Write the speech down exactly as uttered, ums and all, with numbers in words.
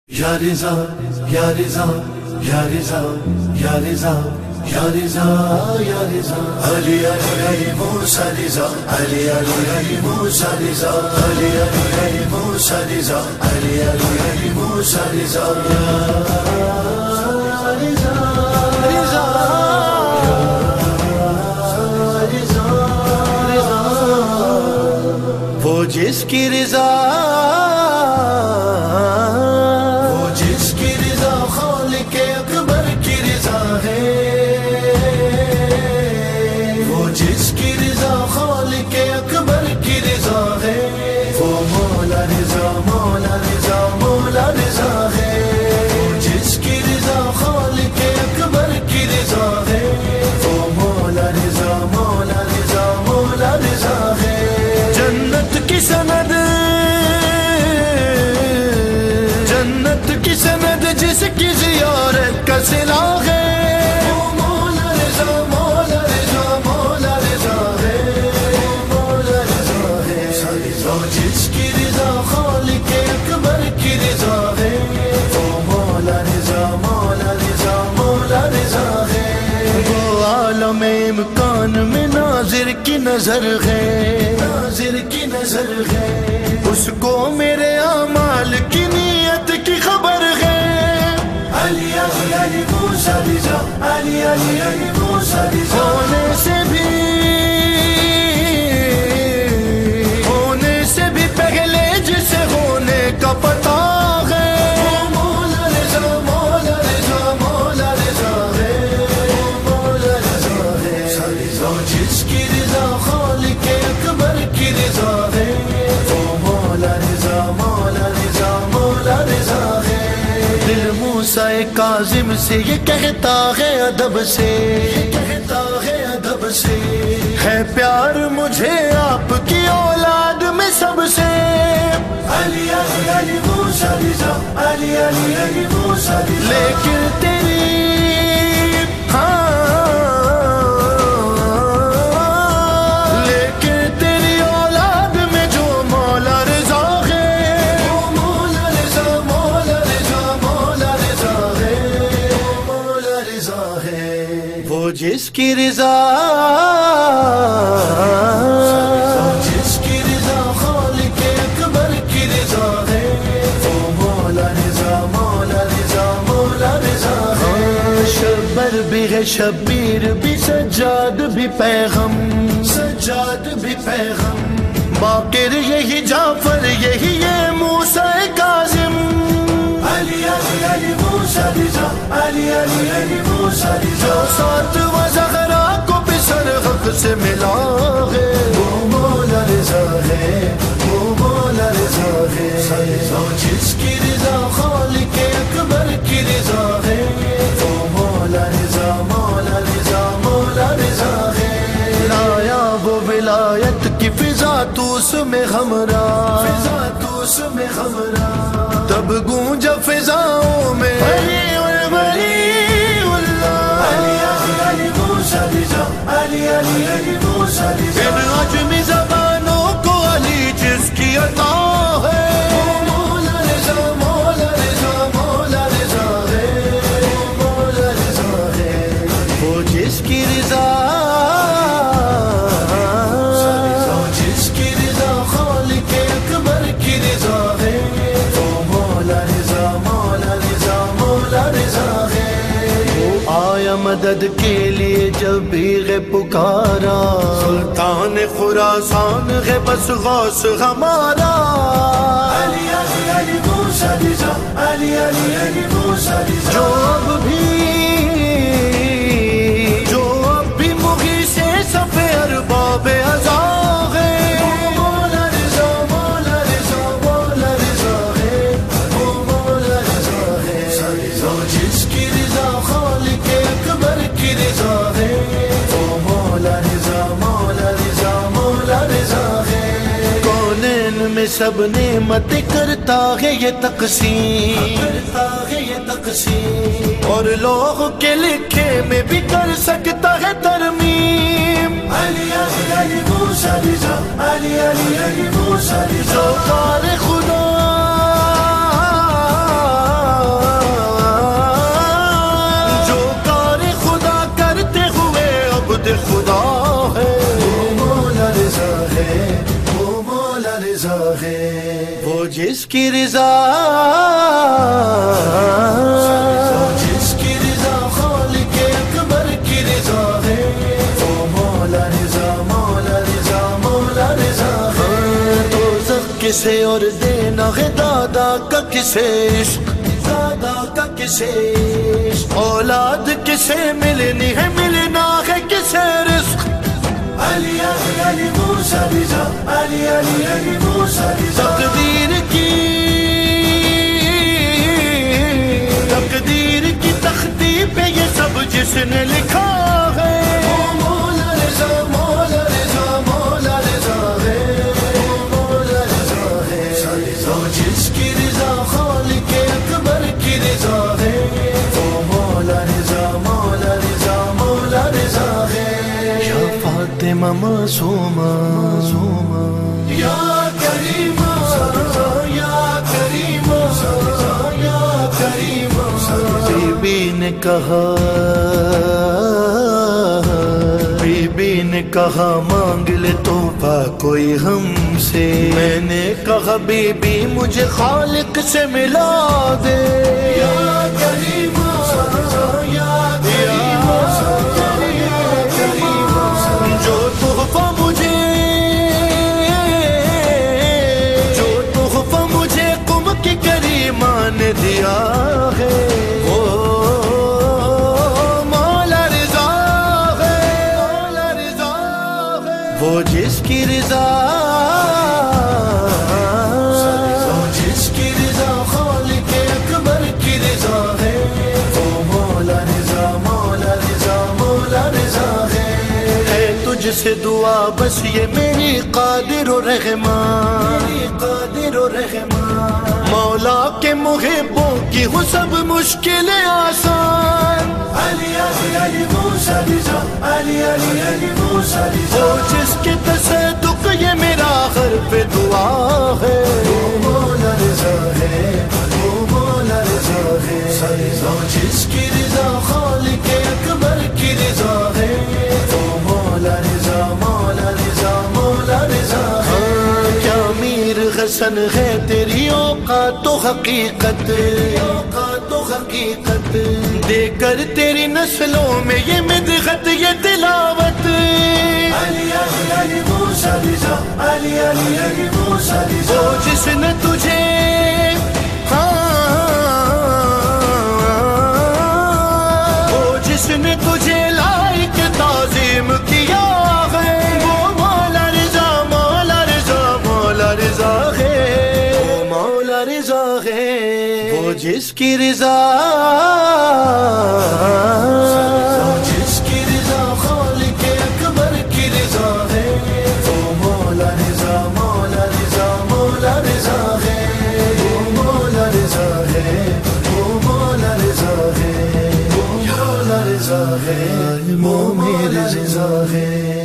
یا رضا یا رضا یا رضا یا رضا یا رضا یا رضا علی علی علی موسیٰ رضا علی علی علی موسیٰ رضا علی علی علی موسیٰ رضا علی علی علی موسیٰ رضا وہ جس کی رضا وہ جس کی رضا خالق اکبر کی رضا ہے وہ جس کی رضا خالق اکبر کی رضا ہے وہ مولا رضا مولا رضا مولا رضا ہے وہ جس کی رضا خالق اکبر کی رضا ہے وہ مولا رضا مولا رضا مولا رضا ہے جنت کی سند جنت کی سند جس کی زیارت کا صلہ ہے وہ مولا رضا مولا رضا مولا رضا ہے مولا رضا ہے وہ جس کی رضا خالق اکبر کی رضا ہے وہ مولا رضا مولا رضا مولا رضا ہے وہ عالم امکان میں ناظر کی نظر ہے ناظر کی نظر ہے اس کو میرے اعمال کی نیت کی خبر ہے علی علی علی موسیٰ رضا علی علی علی موسیٰ رضا ہونے سے بھی ہونے سے بھی پہلے جسے ہونے کا پتہ ہے وہ مولا رضا مولا رضا مولا رضا ہے مولا رضا ہے وہ جس کی رضا خالق اکبر کی رضا ہے وہ مولا رضا مولا رضا مولا رضا ہے دل موسیٰ کاظم سے یہ کہتا ہے ادب سے یہ کہتا ہے ادب سے ہے پیار مجھے آپ کی اولاد میں سب سے علی علی علی موسیٰ رضا علی علی علی موسیٰ رضا لیکن تیری ہاں لیکن تیری اولاد میں جو مولا رضا ہے وہ مولا رضا مولا رضا مولا رضا ہے مولا رضا ہے وہ جس کی رضا جس کی رضا خالق اکبر کی رضا ہے وہ مولا رضا مولا رضا مولا رضا ہے شبر بھی ہے شبیر بھی سجاد بھی پیغم سجاد بھی پیغم باقر یہی جعفر یہی ہے موسیٰ کاظم علی علی علی موسیٰ رضا علی علی علی موسیٰ رضا ساتھ و زہرا کو بھی سر حق سے ملا ہے وہ مولا رضا ہے وہ مولا رضا ہے وہ جس کی رضا خالق اکبر کی رضا ہے وہ مولا رضا مولا رضا مولا رضا ہے لایا وہ ولایت کی فضا تو اس میں ہمراہ فضا تو اس میں ہمراہ تب گونجا فضاؤں میں علی علی علی موسیٰ رضا علی علی علی موسیٰ رضا ان عجمی زبانوں کو علی جس کی عطا ہے وہ مولا رضا مولا رضا مولا رضا ہے مولا رضا ہے وہ جس کی رضا جس کی رضا خالق اکبر کی رضا ہے وہ مولا رضا مولا رضا مولا رضا ہے وہ آیا مدد کے لیے جب بھی غے پکارا سلطان خراسان ہے بس غوث ہمارا علی علی علی موسیٰ رضا علی علی علی موسیٰ رضا جو اب بھی جو اب بھی مغی سے صفے ارباب عزا ہے وہ مولا رضا مولا رضا مولا رضا ہے وہ مولا رضا ہے وہ جس کی رضا خالق اکبر کی رضا ہے وہ مولا رضا مولا رضا مولا رضا ہے کونین میں سب نعمت کرتا ہے یہ تقسیم کرتا ہے یہ تقسیم اور لوگ کے لکھے میں بھی کر سکتا ہے ترمیم علی علی علی موسیٰ رضا علی علی علی موسیٰ رضا کار خدا خدا ہے، وہ مولا رضا ہے، وہ مولا رضا ہے، وہ جس کی رضا جس کی رضا خالق اکبر کی رضا ہے، وہ مولا رضا مولا رضا مولا رضا ہے۔ دوزخ کسے اور دینا ہے دادا کا کسے عشق، دادا کا کسے عشق، اولاد کسے ملنی ہے ملنا ہے کسے رزق، علی علی علی موسیٰ رضا، علی علی علی موسیٰ رضا، تقدیر کی تقدیر کی تختی پہ یہ سب جس نے لکھا ہے، وہ مولا رضا مولا رضا مولا رضا ہے، وہ مولا رضا ہے، وہ جس کی رضا خالق اکبر کی رضا ہے، وہ مولا رضا مولا رضا مولا رضا ہے۔ یا فاطمہ معصومہ یا کریمہ یا کریمہ یا کریمہ، بی بی نے کہا بی بی نے کہا مانگ لے تحفہ کوئی ہم سے، میں نے کہا بی بی مجھے خالق سے ملا دے، یا کریمہ یا کریمہ یا کریمہ، جو تحفہ مجھے جو تحفہ مجھے قم کی کریمہ نے دیا ہے، وہ مولا رضا ہے مولا رضا ہے، وہ جس کی رضا وہ جس کی رضا خالق اکبر کی رضا ہے، وہ مولا رضا مولا رضا مولا رضا ہے۔ ہے تجھ سے دعا بس یہ میری قادر و رحمان، میری قادر و رحمان، مولا کے محبوں کی ہو سب مشکلیں آسان، علی علی علی موسیٰ رضا، علی علی علی موسیٰ رضا، وہ جس کے تصدق یہ میرا حرف دعا ہے، وہ مولا رضا ہے، وہ مولا رضا ہے، وہ جس کی رضا خالق اکبر کی رضا ہے، وہ مولا رضا مولا رضا مولا رضا ہے۔ کیا میر حسن ہے تیری اوقات و حقیقت، اوقات و حقیقت، دے کر تیری نسلوں میں یہ مدحت یہ تلاوت، علی علی علی موسیٰ رضا، علی علی علی موسیٰ رضا، وہ جس نے تجھے وہ جس نے تجھے لائق تعظیم کیا ہے، وہ مولا رضا مولا رضا مولا رضا ہے، وہ مولا رضا ہے، وہ جس کی رضا جس کی رضا خالق اکبر کی رضا ہے، وہ مولا رضا مولا رضا مولا رضا ہے، وہ مولا رضا ہے، وہ مولا رضا ہے، وہ مولا رضا ہے، وہ مولا رضا ہے۔